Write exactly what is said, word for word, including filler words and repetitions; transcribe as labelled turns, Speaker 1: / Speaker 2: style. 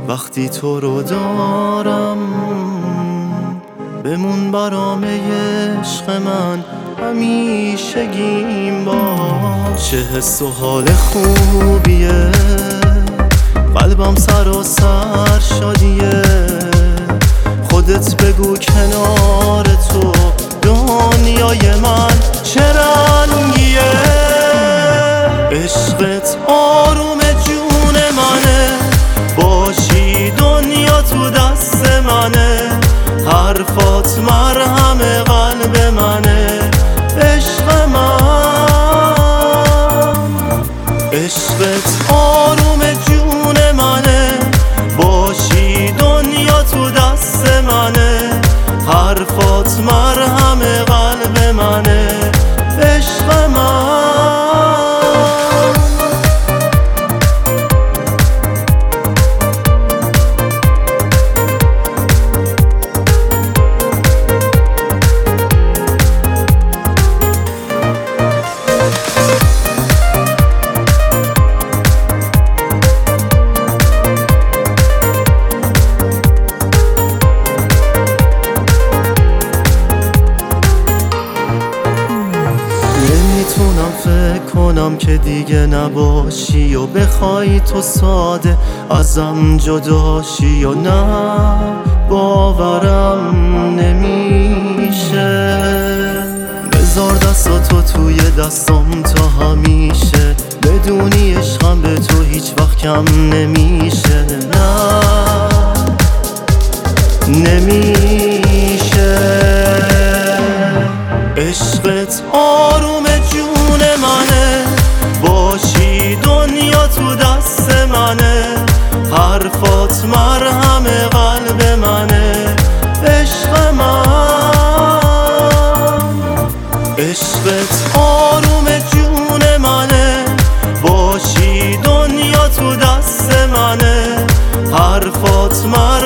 Speaker 1: وقتی تو رو دارم بمون برام عشق من همیشگیم باش. چه حس و حال خوبیه، قلبم سراسر شادیه. خودت بگو کنار تو دنیای من چه رنگیه. عشقت آروم جون منه، باشی دنیا تو دست منه. حرفات مرهم قلب منه، عشق من. عشقت آروم جون منه، باشی دنیا تو دست منه. حرفات مرهم قلب منه، عشق من. نمیتونم فکر کنم که دیگه نباشی و بخوای تو ساده ازم جداشی. و نه باورم نمیشه، بذار دستاتو توی دستام تا همیشه. بدونی عشقم به تو هیچ وقت کم نمیشه. نه نمیشه. عشقت آروم جون منه، باشی دنیا تو دست منه. حرفات مرهم قلب منه، عشق من. عشقت آروم جون منه، باشی دنیا تو دست منه. حرفات مرهم